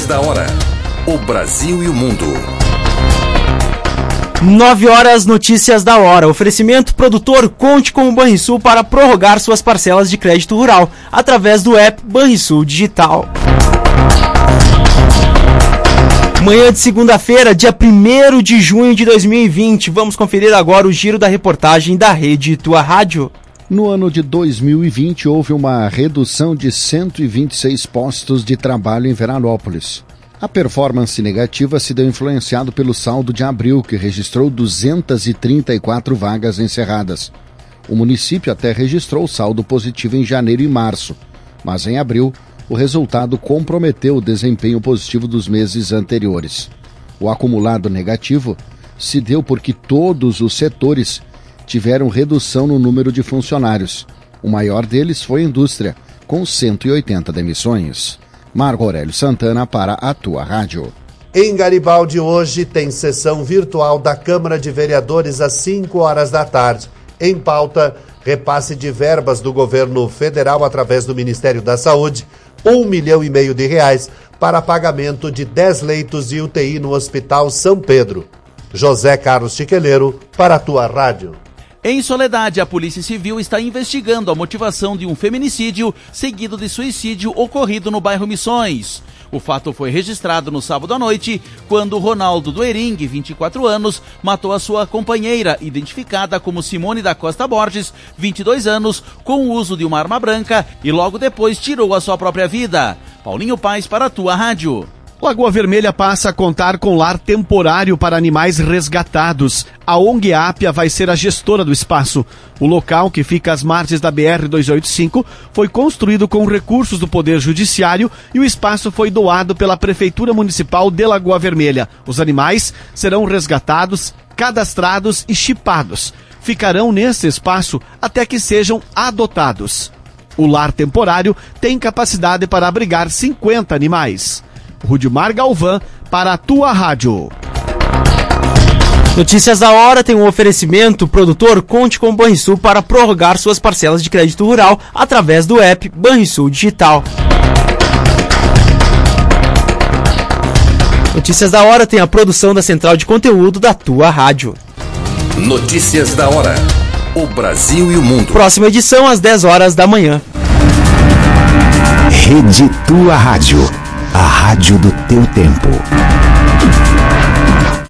Da hora. O Brasil e o mundo. 9 horas, notícias da hora. Oferecimento: produtor, conte com o Banrisul para prorrogar suas parcelas de crédito rural através do app Banrisul Digital. Manhã de segunda-feira, dia 1º de junho de 2020. Vamos conferir agora o giro da reportagem da Rede Tua Rádio. No ano de 2020, houve uma redução de 126 postos de trabalho em Veranópolis. A performance negativa se deu influenciado pelo saldo de abril, que registrou 234 vagas encerradas. O município até registrou saldo positivo em janeiro e março, mas em abril, o resultado comprometeu o desempenho positivo dos meses anteriores. O acumulado negativo se deu porque todos os setores tiveram redução no número de funcionários. O maior deles foi a indústria, com 180 demissões. Marco Aurélio Santana para a Tua Rádio. Em Garibaldi hoje tem sessão virtual da Câmara de Vereadores às 5 horas da tarde. Em pauta, repasse de verbas do governo federal através do Ministério da Saúde, R$1,5 milhão para pagamento de 10 leitos de UTI no Hospital São Pedro. José Carlos Chiqueleiro para a Tua Rádio. Em Soledade, a Polícia Civil está investigando a motivação de um feminicídio seguido de suicídio ocorrido no bairro Missões. O fato foi registrado no sábado à noite, quando Ronaldo Duering, 24 anos, matou a sua companheira, identificada como Simone da Costa Borges, 22 anos, com o uso de uma arma branca e logo depois tirou a sua própria vida. Paulinho Paes para a Tua Rádio. Lagoa Vermelha passa a contar com lar temporário para animais resgatados. A ONG Ápia vai ser a gestora do espaço. O local, que fica às margens da BR-285, foi construído com recursos do Poder Judiciário e o espaço foi doado pela Prefeitura Municipal de Lagoa Vermelha. Os animais serão resgatados, cadastrados e chipados. Ficarão nesse espaço até que sejam adotados. O lar temporário tem capacidade para abrigar 50 animais. Rudimar Galvão para a Tua Rádio. Notícias da hora tem um oferecimento: produtor, conte com o Banrisul para prorrogar suas parcelas de crédito rural através do app Banrisul Digital. Notícias da hora tem a produção da central de conteúdo da Tua Rádio. Notícias da hora. O Brasil e o mundo. Próxima edição às 10 horas da manhã. Rede Tua Rádio. A rádio do teu tempo.